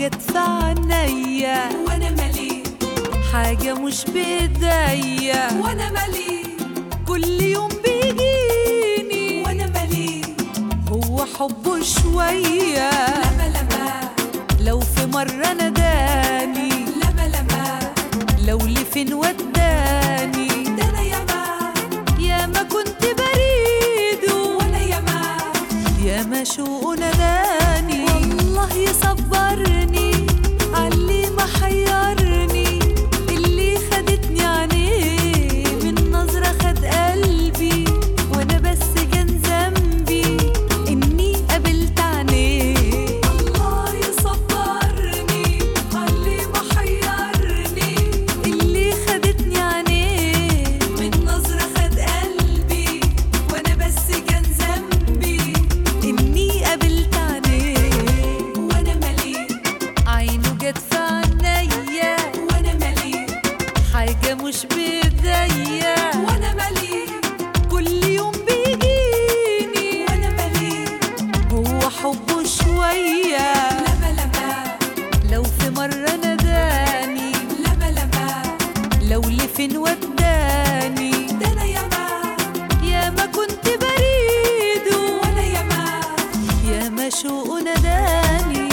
جت في عينيا وانا مالي حاجة مش بإيديا، وانا مالي كل يوم بيجيني وانا مالي هو حبه شوية. لما لو في مرة ناداني لما لو لفين وداني، ده انا ياما كنت بريده وانا ياما شوقه ناداني. والله يصبرني عاللي ما حيرني، اللي خدتني عينيه من نظرة خد قلبي، وانا بس كان ذنبي اني قابلت عينيه. الله يصبرني عاللي ما حيرني، اللي خدتني عينيه من نظرة خد قلبي، وانا بس كان ذنبي اني قابلت عينيه. وانا مالي عينه جت في عينيا وانا مالي حاجة مش بإيديا، وانا مالي كل يوم بيجيني وانا مالي هو حبه شوية. لما لو في مرة ناداني لما لو لفين وداني، ده انا ياما كنت بريده وانا ياما شوقه ناداني.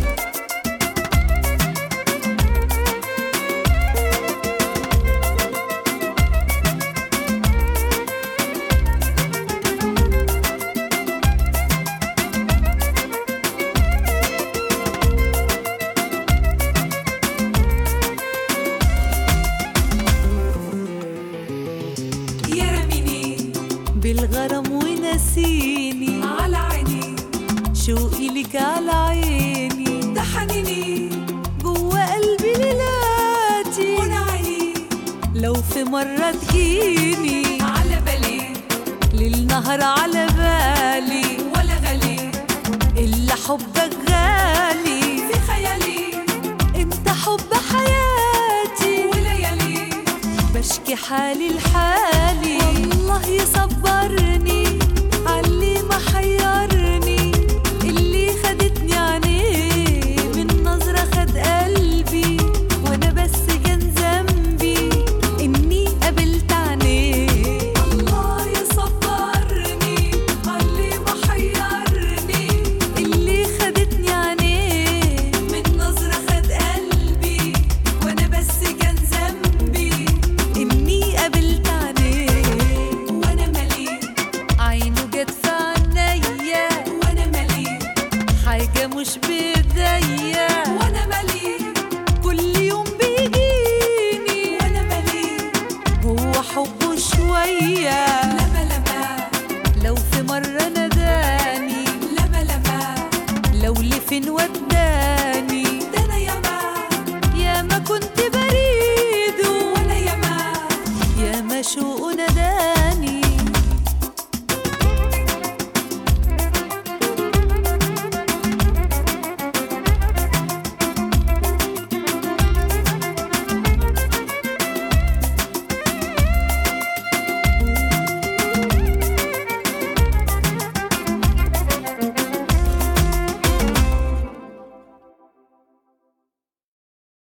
يرميني بالغرام ونسيني، على عيني شوقي لك على عيني، ده حنيني جوا قلبي ليلاتي. وانا عيني لو في مرة تجيني على بالي ليل نهار على بالي، ولا غالي إلا حبك غالي. في خيالي انت حب حياتي وليالي بشكي حالي لحالي. والله يصبر